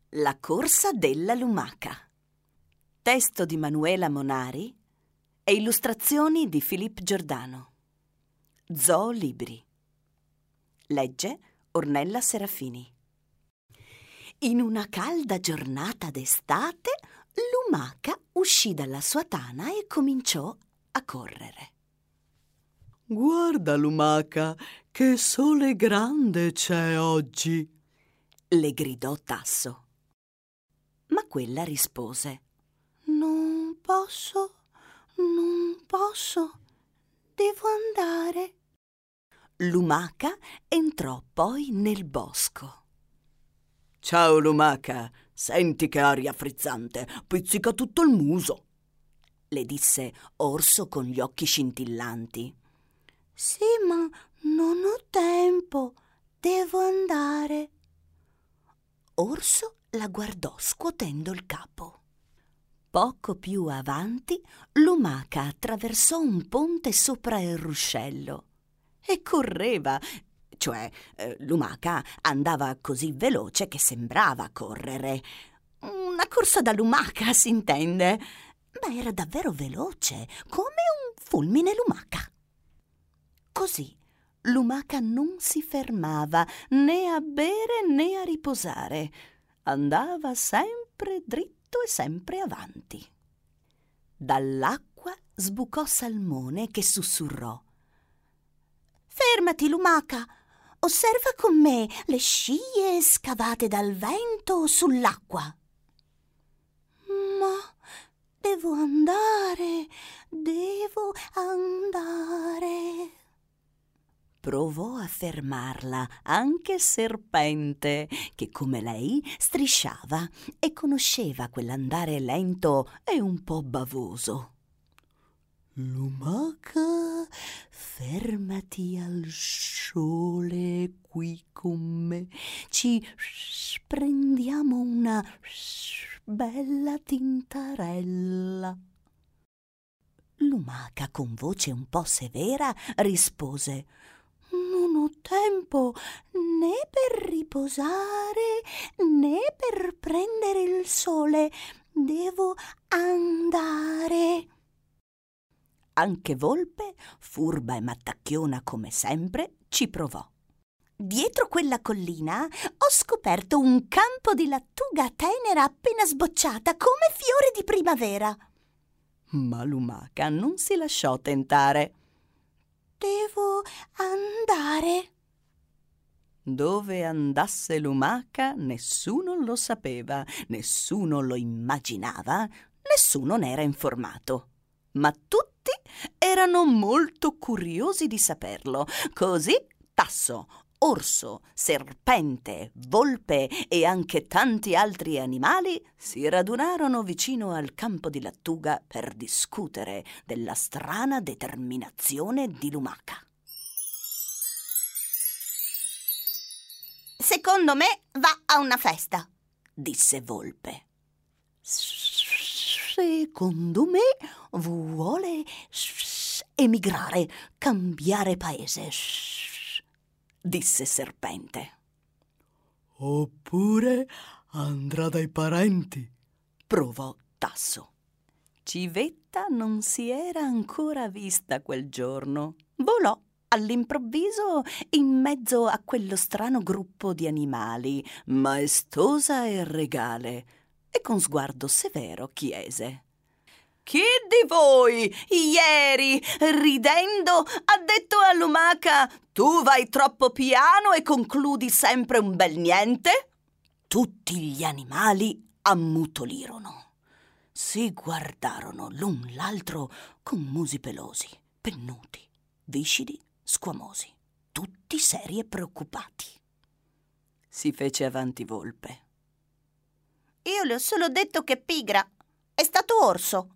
La corsa della lumaca. Testo di Manuela Monari e illustrazioni di Filippo Giordano. Zoo Libri. Legge Ornella Serafini. In una calda giornata d'estate, Lumaca uscì dalla sua tana e cominciò a correre. «Guarda, Lumaca, che sole grande c'è oggi!» le gridò Tasso. Ma quella rispose: Non posso, devo andare. Lumaca entrò poi nel bosco. «Ciao, Lumaca, senti che aria frizzante, pizzica tutto il muso!» le disse Orso con gli occhi scintillanti. Sì, ma non ho tempo, devo andare. Orso la guardò scuotendo il capo. Poco più avanti, Lumaca attraversò un ponte sopra il ruscello e correva, cioè Lumaca andava così veloce che sembrava correre. Una corsa da lumaca, si intende, ma era davvero veloce, come un fulmine lumaca. Così Lumaca non si fermava né a bere né a riposare. Andava sempre dritto e sempre avanti. Dall'acqua sbucò Salmone che sussurrò: Fermati, Lumaca! Osserva con me le scie scavate dal vento sull'acqua. Ma devo andare. Provò a fermarla anche Serpente, che come lei strisciava e conosceva quell'andare lento e un po' bavoso. «Lumaca, fermati al sole qui con me. Ci prendiamo una bella tintarella». Lumaca, con voce un po' severa, rispose: Non ho tempo né per riposare né per prendere il sole. Devo andare. Anche Volpe, furba e mattacchiona come sempre, ci provò. Dietro quella collina ho scoperto un campo di lattuga tenera appena sbocciata, come fiore di primavera. Ma Lumaca non si lasciò tentare. Devo andare. Dove andasse Lumaca nessuno lo sapeva, nessuno lo immaginava, nessuno n'era informato. Ma tutti erano molto curiosi di saperlo. Così Tasso, Orso, Serpente, Volpe e anche tanti altri animali si radunarono vicino al campo di lattuga per discutere della strana determinazione di Lumaca. Secondo me va a una festa, disse Volpe. Secondo me vuole emigrare, cambiare paese, disse Serpente. «Oppure andrà dai parenti», provò Tasso. Civetta non si era ancora vista quel giorno. Volò all'improvviso in mezzo a quello strano gruppo di animali, maestosa e regale, e con sguardo severo chiese: «Chi di voi ieri, ridendo, ha detto a Lumaca: tu vai troppo piano e concludi sempre un bel niente?» Tutti gli animali ammutolirono. Si guardarono l'un l'altro con musi pelosi, pennuti, viscidi, squamosi, tutti seri e preoccupati. Si fece avanti Volpe. Io le ho solo detto che è pigra. È stato Orso.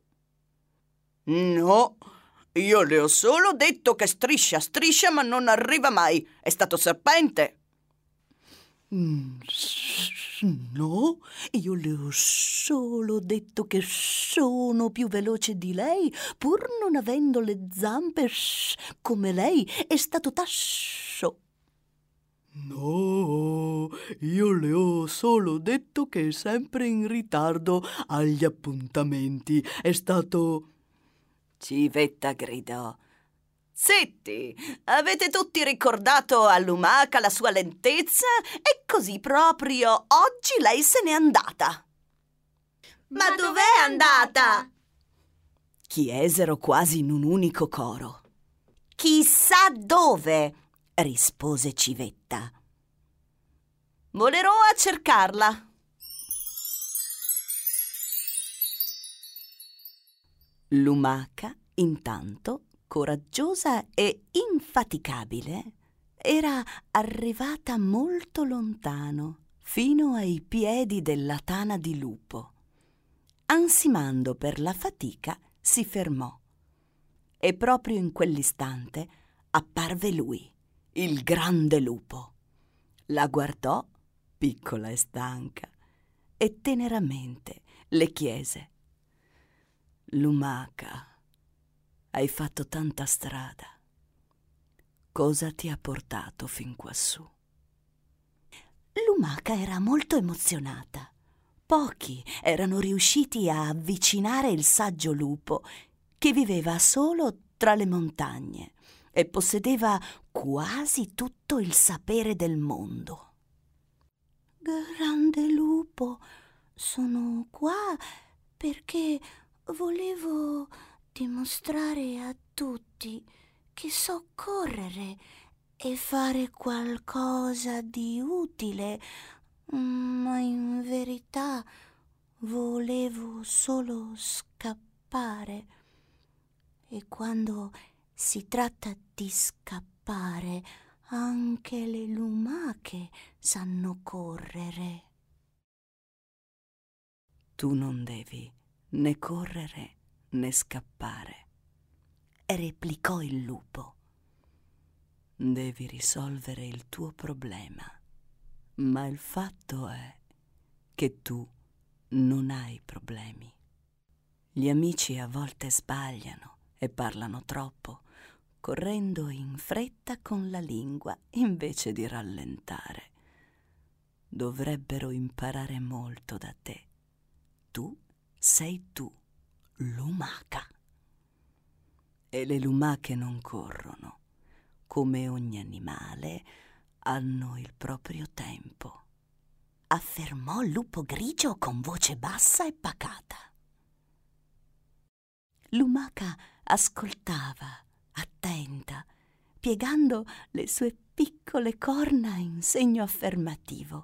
No, io le ho solo detto che striscia, striscia, ma non arriva mai. È stato Serpente. No, io le ho solo detto che sono più veloce di lei, pur non avendo le zampe come lei. È stato Tasso. No, io le ho solo detto che è sempre in ritardo agli appuntamenti. È stato... Civetta gridò. Zitti! Avete tutti ricordato a Lumaca la sua lentezza e così proprio oggi lei se n'è andata. Ma dov'è andata? Chiesero quasi in un unico coro. Chissà dove, rispose Civetta. Volerò a cercarla. Lumaca, intanto, coraggiosa e infaticabile, era arrivata molto lontano, fino ai piedi della tana di lupo. Ansimando per la fatica, si fermò. E proprio in quell'istante apparve lui, il grande lupo. La guardò, piccola e stanca, e teneramente le chiese: Lumaca, hai fatto tanta strada. Cosa ti ha portato fin quassù? Lumaca era molto emozionata. Pochi erano riusciti a avvicinare il saggio lupo, che viveva solo tra le montagne e possedeva quasi tutto il sapere del mondo. Grande lupo, sono qua perché volevo dimostrare a tutti che so correre e fare qualcosa di utile, ma in verità volevo solo scappare. E quando si tratta di scappare, anche le lumache sanno correre. Tu non devi né correre né scappare, replicò il lupo. Devi risolvere il tuo problema, ma il fatto è che tu non hai problemi. Gli amici a volte sbagliano e parlano troppo, correndo in fretta con la lingua invece di rallentare. Dovrebbero imparare molto da te. Tu sei tu, lumaca. E le lumache non corrono. Come ogni animale, hanno il proprio tempo, affermò Lupo Grigio con voce bassa e pacata. Lumaca ascoltava, attenta, piegando le sue piccole corna in segno affermativo.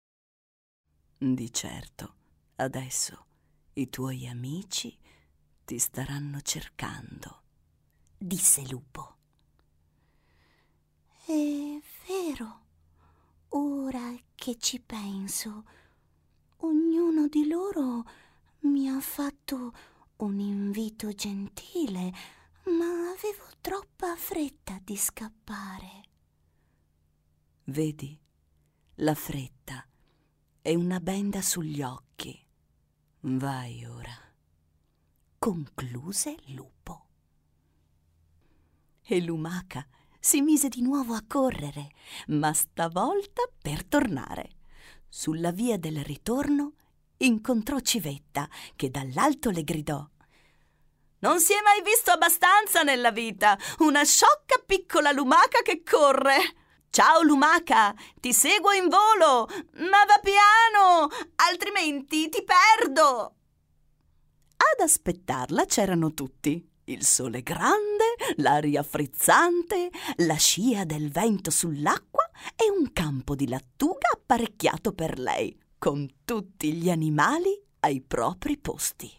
Di certo, adesso i tuoi amici ti staranno cercando, disse Lupo. È vero, ora che ci penso, ognuno di loro mi ha fatto un invito gentile, ma avevo troppa fretta di scappare. Vedi, la fretta è una benda sugli occhi. Vai ora, concluse Lupo. E Lumaca si mise di nuovo a correre, ma stavolta per tornare. Sulla via del ritorno incontrò Civetta, che dall'alto le gridò: non si è mai visto abbastanza nella vita, una sciocca piccola lumaca che corre. Ciao lumaca, ti seguo in volo, ma va piano, altrimenti ti perdo. Ad aspettarla c'erano tutti. Il sole grande, l'aria frizzante, la scia del vento sull'acqua e un campo di lattuga apparecchiato per lei, con tutti gli animali ai propri posti.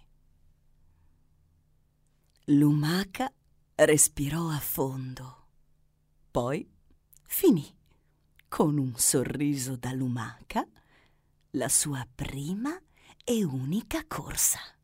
Lumaca respirò a fondo, poi finì, con un sorriso da lumaca, la sua prima e unica corsa.